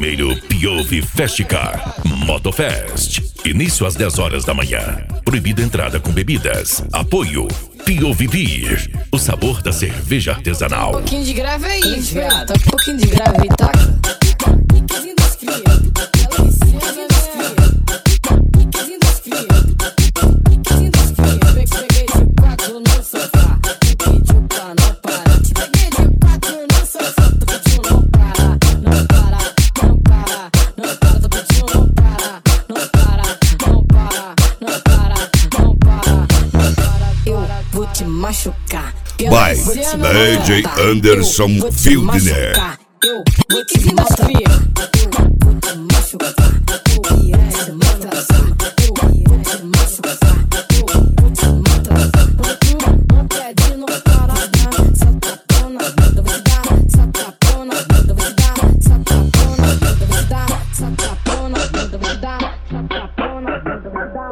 11º Piove Festicar Motofest. Início às 10 horas da manhã. Proibida entrada com bebidas. Apoio Piove Beer, o sabor da cerveja artesanal. Um pouquinho de grave aí, viado. Um pouquinho de grave aí, toca. Piquezinho das cria. Piquezinho das cria. Piquezinho das cria. Piquezinho das cria. Peguei de 4 no sofá. Pediu pra não parar. Peguei de 4 no sofá. Tô pedindo não parar. Não parar. Não parar. Não parar. Tô pedindo não parar. Não parar. Não parar. Não parar. Não parar. Não parar. Eu vou te machucar. By DJ Anderson Wildner. Eu vou te machucar. Eu vou te machucar. Eu vou te machucar. Eu vou te machucar. Eu vou te machucar. Não pede, não para. Satapona, eu vou te dar. Satapona, eu vou te dar. Satapona, eu vou te dar. Satapona, eu vou te dar. Satapona, eu vou te dar.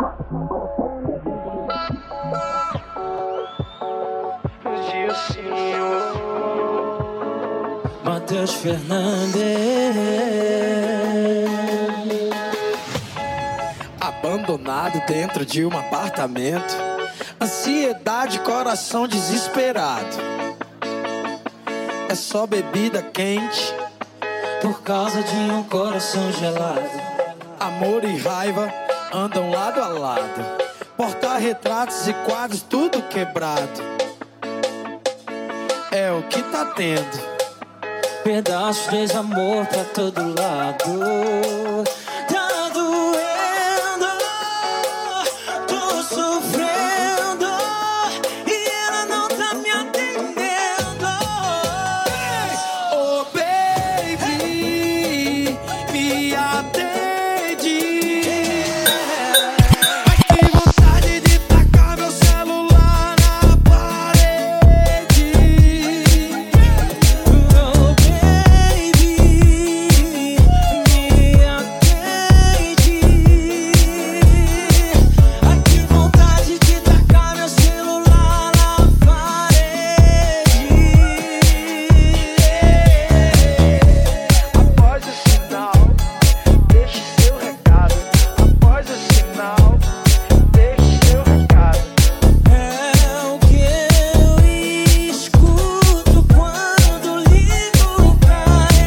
Matheus Fernandes. Abandonado dentro de um apartamento, ansiedade, coração desesperado. É só bebida quente por causa de um coração gelado. Amor e raiva andam lado a lado, porta-retratos e quadros tudo quebrado. É o que tá tendo, pedaços de amor pra todo lado.